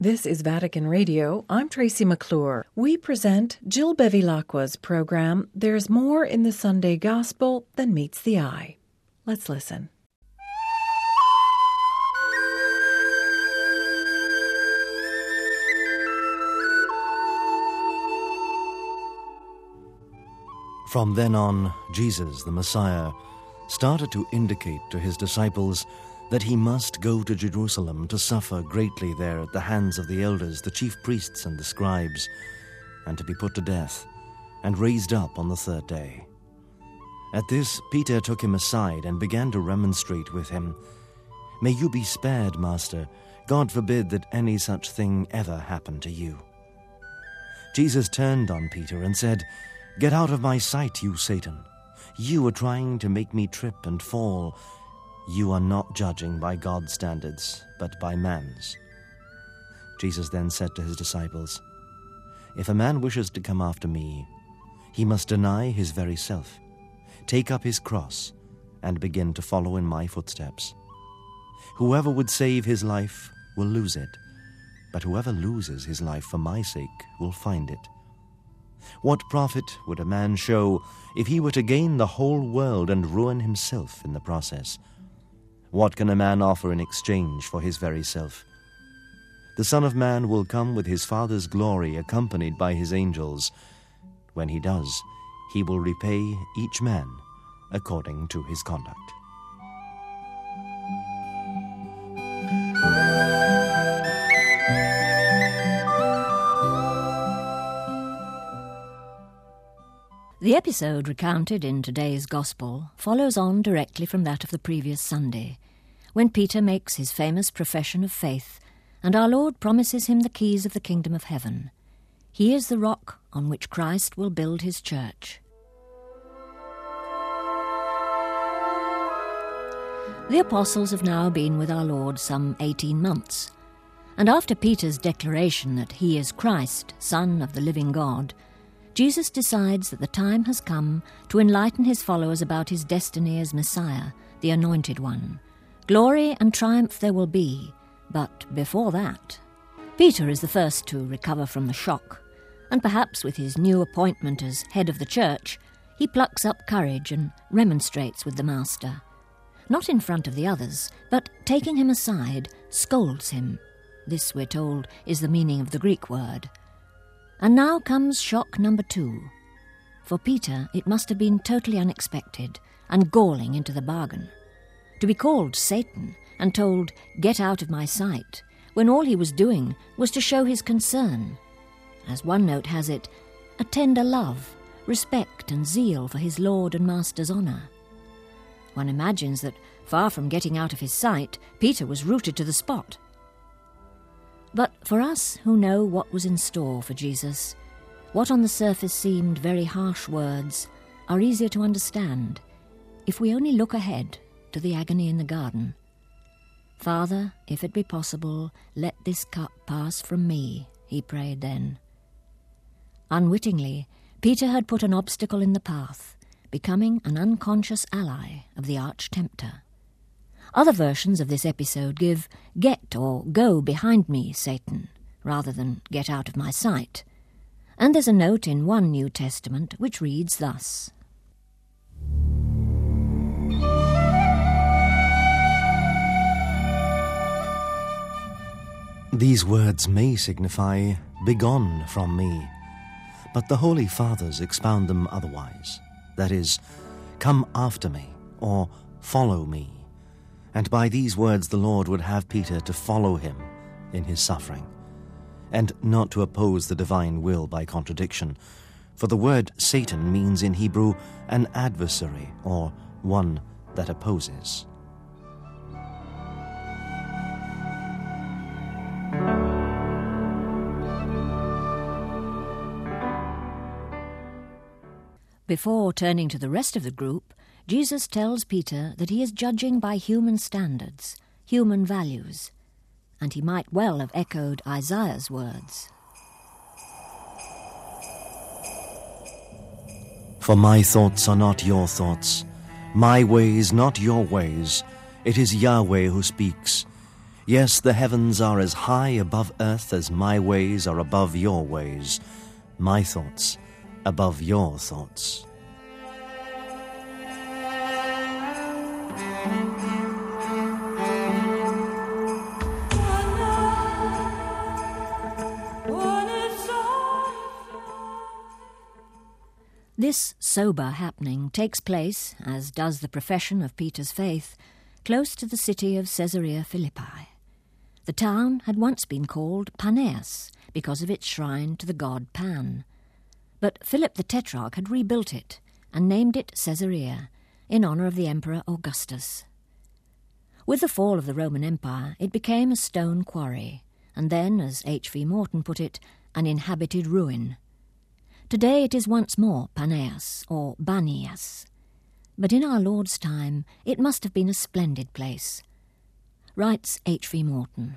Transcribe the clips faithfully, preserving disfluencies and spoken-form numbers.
This is Vatican Radio. I'm Tracy McClure. We present Jill Bevilacqua's program, There's More in the Sunday Gospel Than Meets the Eye. Let's listen. From then on, Jesus, the Messiah, started to indicate to his disciples that he must go to Jerusalem to suffer greatly there at the hands of the elders, the chief priests and the scribes, and to be put to death, and raised up on the third day. At this, Peter took him aside and began to remonstrate with him. "May you be spared, Master. God forbid that any such thing ever happen to you." Jesus turned on Peter and said, "Get out of my sight, you Satan. You are trying to make me trip and fall. You are not judging by God's standards, but by man's." Jesus then said to his disciples, "If a man wishes to come after me, he must deny his very self, take up his cross, and begin to follow in my footsteps. Whoever would save his life will lose it, but whoever loses his life for my sake will find it. What profit would a man show if he were to gain the whole world and ruin himself in the process? What can a man offer in exchange for his very self? The Son of Man will come with his Father's glory, accompanied by his angels. When he does, he will repay each man according to his conduct." The episode recounted in today's Gospel follows on directly from that of the previous Sunday, when Peter makes his famous profession of faith and our Lord promises him the keys of the kingdom of heaven. He is the rock on which Christ will build his church. The apostles have now been with our Lord some eighteen months, and after Peter's declaration that he is Christ, Son of the living God, Jesus decides that the time has come to enlighten his followers about his destiny as Messiah, the Anointed One. Glory and triumph there will be, but before that, Peter is the first to recover from the shock, and perhaps with his new appointment as head of the church, he plucks up courage and remonstrates with the Master. Not in front of the others, but taking him aside, scolds him. This, we're told, is the meaning of the Greek word. And now comes shock number two. For Peter, it must have been totally unexpected and galling into the bargain. To be called Satan and told, "Get out of my sight," when all he was doing was to show his concern. As one note has it, a tender love, respect and zeal for his Lord and Master's honour. One imagines that, far from getting out of his sight, Peter was rooted to the spot. But for us who know what was in store for Jesus, what on the surface seemed very harsh words are easier to understand if we only look ahead to the agony in the garden. "Father, if it be possible, let this cup pass from me," he prayed then. Unwittingly, Peter had put an obstacle in the path, becoming an unconscious ally of the arch-tempter. Other versions of this episode give, "Get or go behind me, Satan," rather than "Get out of my sight." And there's a note in one New Testament which reads thus. These words may signify, "Begone from me," but the Holy Fathers expound them otherwise. That is, "Come after me," or "Follow me." And by these words the Lord would have Peter to follow him in his suffering, and not to oppose the divine will by contradiction, for the word Satan means in Hebrew an adversary, or one that opposes. Before turning to the rest of the group, Jesus tells Peter that he is judging by human standards, human values, and he might well have echoed Isaiah's words. For my thoughts are not your thoughts, my ways not your ways. It is Yahweh who speaks. Yes, the heavens are as high above earth as my ways are above your ways, my thoughts above your thoughts. This sober happening takes place, as does the profession of Peter's faith, close to the city of Caesarea Philippi. The town had once been called Paneas because of its shrine to the god Pan. But Philip the Tetrarch had rebuilt it and named it Caesarea in honour of the Emperor Augustus. With the fall of the Roman Empire, it became a stone quarry, and then, as H V Morton put it, an inhabited ruin. Today it is once more Paneas, or Banias. But in our Lord's time it must have been a splendid place. Writes H V Morton.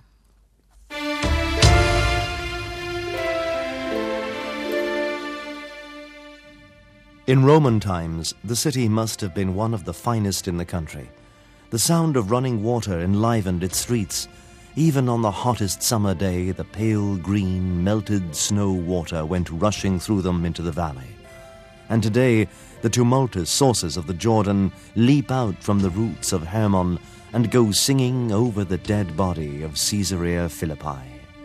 In Roman times, the city must have been one of the finest in the country. The sound of running water enlivened its streets. Even on the hottest summer day, the pale green, melted snow water went rushing through them into the valley. And today, the tumultuous sources of the Jordan leap out from the roots of Hermon and go singing over the dead body of Caesarea Philippi.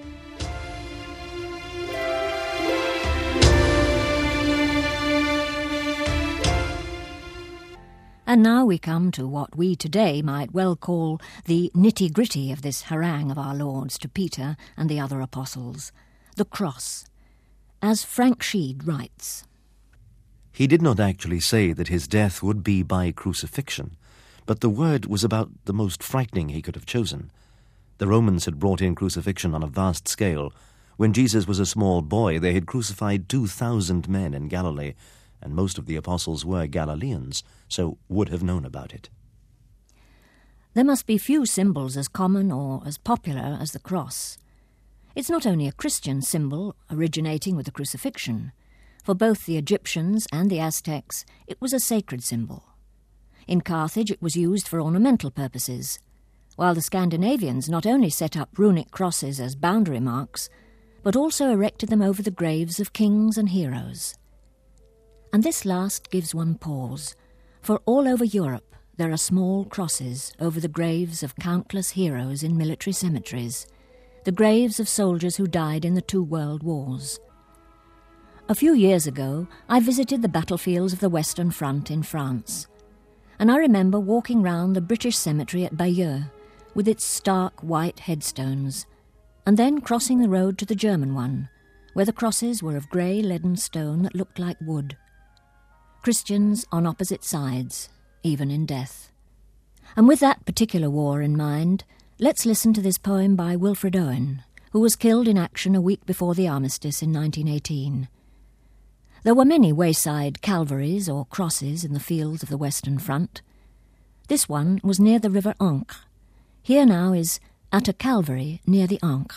And now we come to what we today might well call the nitty-gritty of this harangue of our Lord's to Peter and the other apostles, the cross. As Frank Sheed writes, He did not actually say that his death would be by crucifixion, but the word was about the most frightening he could have chosen. The Romans had brought in crucifixion on a vast scale. When Jesus was a small boy, they had crucified two thousand men in Galilee, and most of the apostles were Galileans, so would have known about it. There must be few symbols as common or as popular as the cross. It's not only a Christian symbol originating with the crucifixion. For both the Egyptians and the Aztecs, it was a sacred symbol. In Carthage it was used for ornamental purposes, while the Scandinavians not only set up runic crosses as boundary marks, but also erected them over the graves of kings and heroes. And this last gives one pause, for all over Europe there are small crosses over the graves of countless heroes in military cemeteries, the graves of soldiers who died in the two world wars. A few years ago I visited the battlefields of the Western Front in France, and I remember walking round the British cemetery at Bayeux with its stark white headstones, and then crossing the road to the German one, where the crosses were of grey leaden stone that looked like wood. Christians on opposite sides, even in death. And with that particular war in mind, let's listen to this poem by Wilfred Owen, who was killed in action a week before the armistice in nineteen eighteen. There were many wayside calvaries or crosses in the fields of the Western Front. This one was near the river Ancre. Here now is At a Calvary near the Ancre.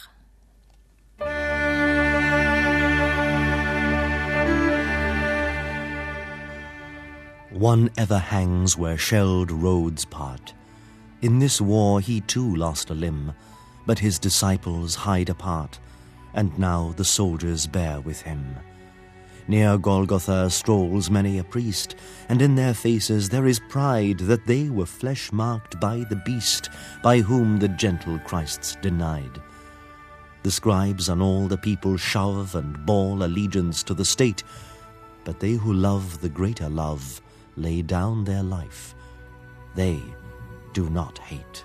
One ever hangs where shelled roads part. In this war he too lost a limb, but his disciples hide apart, and now the soldiers bear with him. Near Golgotha strolls many a priest, and in their faces there is pride that they were flesh-marked by the beast, by whom the gentle Christ's denied. The scribes and all the people shove and bawl allegiance to the state, but they who love the greater love lay down their life. They do not hate.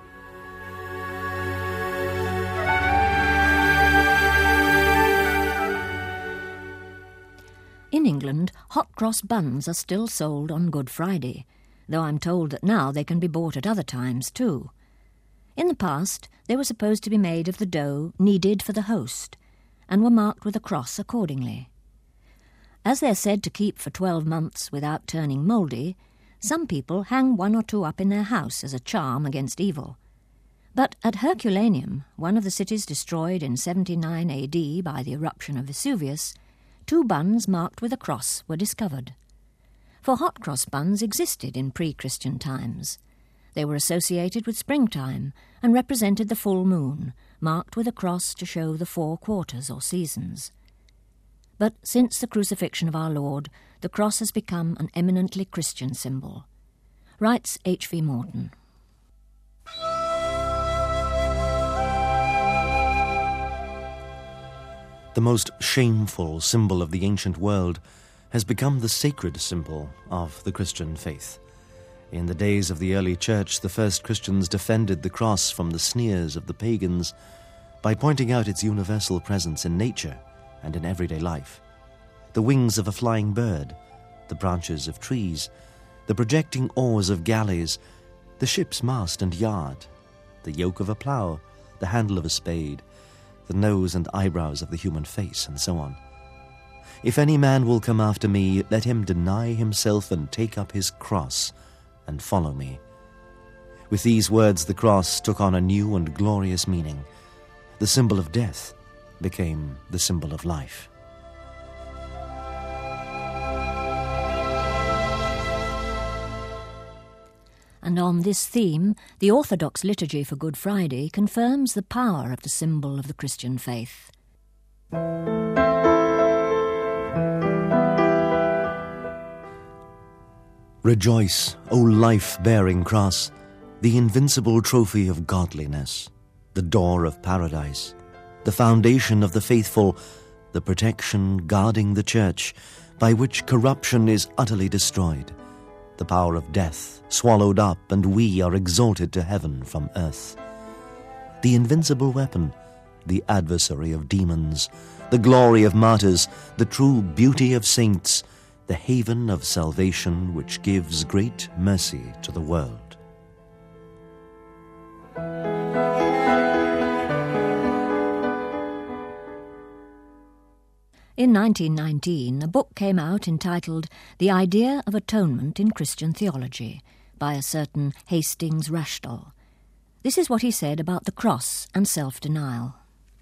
In England, hot cross buns are still sold on Good Friday, though I'm told that now they can be bought at other times too. In the past, they were supposed to be made of the dough needed for the host, and were marked with a cross accordingly. As they're said to keep for twelve months without turning mouldy, some people hang one or two up in their house as a charm against evil. But at Herculaneum, one of the cities destroyed in seventy-nine A D by the eruption of Vesuvius, two buns marked with a cross were discovered. For hot cross buns existed in pre-Christian times, They were associated with springtime and represented the full moon, marked with a cross to show the four quarters or seasons. But since the crucifixion of our Lord, the cross has become an eminently Christian symbol. Writes H V Morton. The most shameful symbol of the ancient world has become the sacred symbol of the Christian faith. In the days of the early church, the first Christians defended the cross from the sneers of the pagans by pointing out its universal presence in nature and in everyday life. The wings of a flying bird, the branches of trees, the projecting oars of galleys, the ship's mast and yard, the yoke of a plough, the handle of a spade, the nose and eyebrows of the human face, and so on. If any man will come after me, let him deny himself and take up his cross and follow me. With these words, the cross took on a new and glorious meaning. The symbol of death became the symbol of life. And on this theme, the Orthodox liturgy for Good Friday confirms the power of the symbol of the Christian faith. Rejoice, O life-bearing cross, the invincible trophy of godliness, the door of paradise, the foundation of the faithful, the protection guarding the church, by which corruption is utterly destroyed, the power of death swallowed up, and we are exalted to heaven from earth. The invincible weapon, the adversary of demons, the glory of martyrs, the true beauty of saints, the haven of salvation which gives great mercy to the world. In nineteen nineteen, a book came out entitled The Idea of Atonement in Christian Theology by a certain Hastings Rashdall. This is what he said about the cross and self-denial.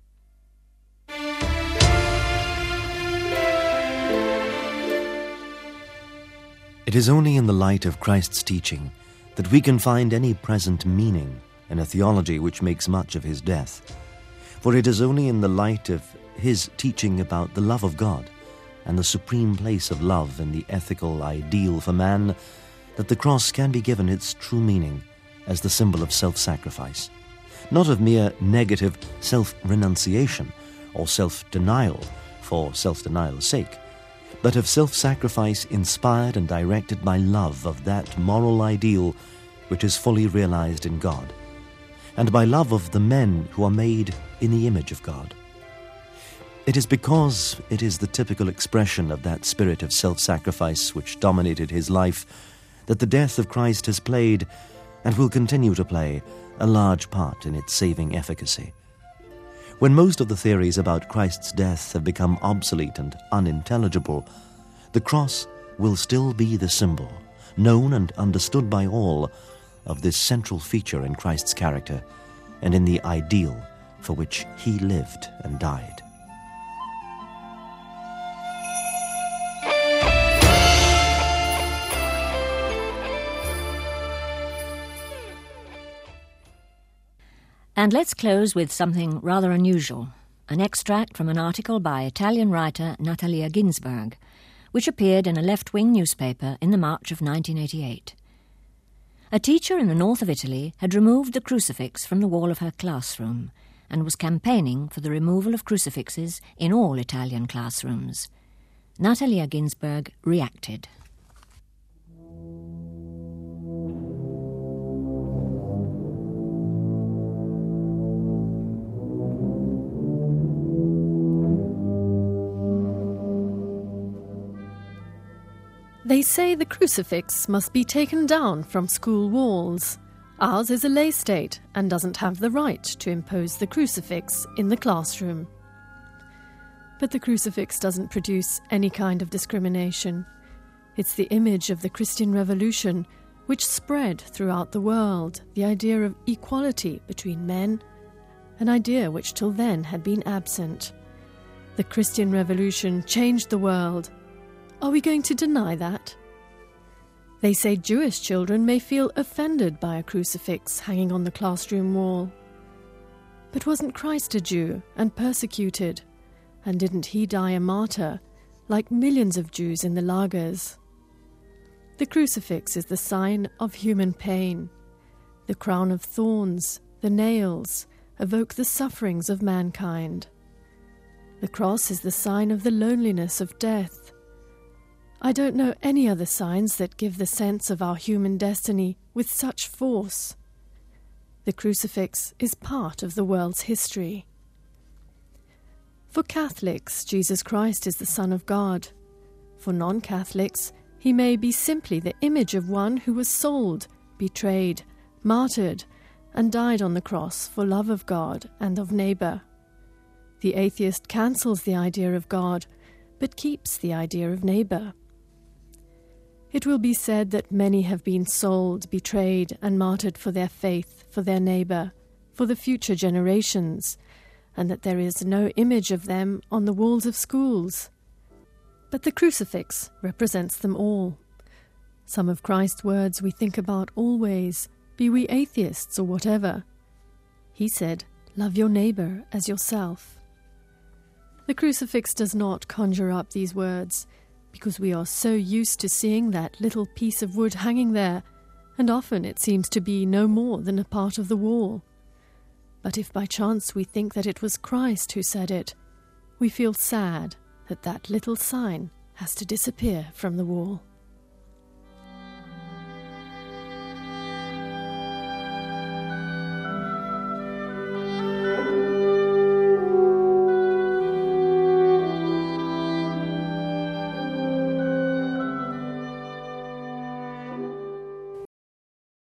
It is only in the light of Christ's teaching that we can find any present meaning in a theology which makes much of his death. For it is only in the light of his teaching about the love of God and the supreme place of love in the ethical ideal for man that the cross can be given its true meaning as the symbol of self-sacrifice, not of mere negative self-renunciation or self-denial for self-denial's sake, but of self-sacrifice inspired and directed by love of that moral ideal which is fully realized in God, and by love of the men who are made in the image of God. It is because it is the typical expression of that spirit of self-sacrifice which dominated his life that the death of Christ has played, and will continue to play, a large part in its saving efficacy. When most of the theories about Christ's death have become obsolete and unintelligible, the cross will still be the symbol, known and understood by all, of this central feature in Christ's character and in the ideal for which he lived and died. And let's close with something rather unusual, an extract from an article by Italian writer Natalia Ginzburg, which appeared in a left-wing newspaper in the March of nineteen eighty-eight. A teacher in the north of Italy had removed the crucifix from the wall of her classroom and was campaigning for the removal of crucifixes in all Italian classrooms. Natalia Ginzburg reacted. They say the crucifix must be taken down from school walls. Ours is a lay state and doesn't have the right to impose the crucifix in the classroom. But the crucifix doesn't produce any kind of discrimination. It's the image of the Christian Revolution which spread throughout the world the idea of equality between men, an idea which till then had been absent. The Christian Revolution changed the world. Are we going to deny that? They say Jewish children may feel offended by a crucifix hanging on the classroom wall. But wasn't Christ a Jew and persecuted? And didn't he die a martyr, like millions of Jews in the lagers? The crucifix is the sign of human pain. The crown of thorns, the nails, evoke the sufferings of mankind. The cross is the sign of the loneliness of death. I don't know any other signs that give the sense of our human destiny with such force. The crucifix is part of the world's history. For Catholics, Jesus Christ is the Son of God. For non-Catholics, he may be simply the image of one who was sold, betrayed, martyred, and died on the cross for love of God and of neighbour. The atheist cancels the idea of God, but keeps the idea of neighbour. It will be said that many have been sold, betrayed, and martyred for their faith, for their neighbour, for the future generations, and that there is no image of them on the walls of schools. But the crucifix represents them all. Some of Christ's words we think about always, be we atheists or whatever. He said, "Love your neighbour as yourself." The crucifix does not conjure up these words, because we are so used to seeing that little piece of wood hanging there, and often it seems to be no more than a part of the wall. But if by chance we think that it was Christ who said it, we feel sad that that little sign has to disappear from the wall.